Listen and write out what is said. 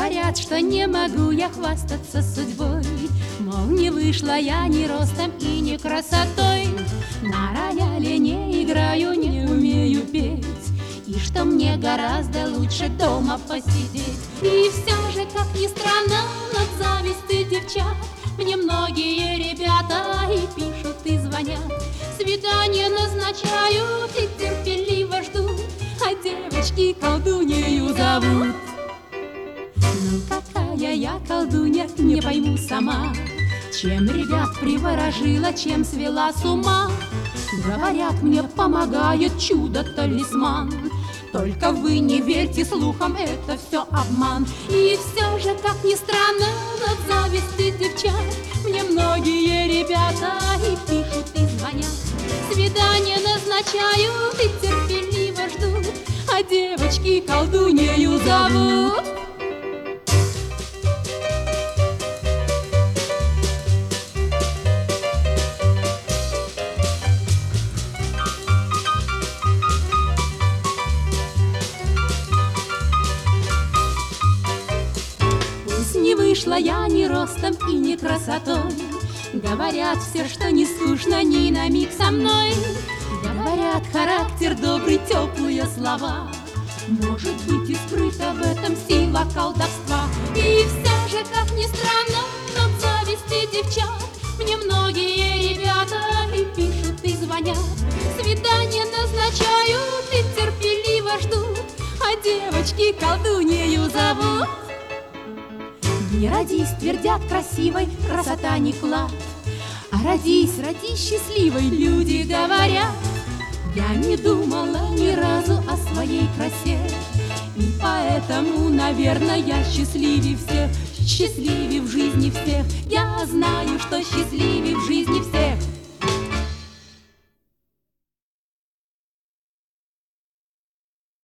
Говорят, что не могу я хвастаться судьбой, мол, не вышла я ни ростом и ни красотой. На рояле не играю, не умею петь, и что мне гораздо лучше дома посидеть. И все же, как ни странно, от зависти девчат мне многие ребята и пишут, и звонят, свидания назначают и терпеливо ждут, а девочки колдунею зовут. Ну какая я колдунья, не пойму сама, чем ребят приворожила, чем свела с ума. Говорят, мне помогает чудо-талисман, только вы не верьте слухам, это все обман. И все же, как ни странно, от зависти девчат мне многие ребята и пишут, и звонят, свидания назначают и терпеливо ждут, а девочки колдунею зовут. Не вышла я ни ростом и ни красотой, говорят все, что не скучно ни на миг со мной. Говорят, характер добрый, теплые слова, может быть, и скрыта в этом сила колдовства. И все же, как ни странно, от зависти девчат мне многие ребята и пишут, и звонят, свидания назначают и терпеливо ждут, а девочки колдунею зовут. Не родись, твердят, красивой, красота не клад, а родись, родись счастливой, люди говорят. Я не думала ни разу о своей красе, и поэтому, наверное, я счастливее всех, счастливее в жизни всех. Я знаю, что счастливее в жизни всех.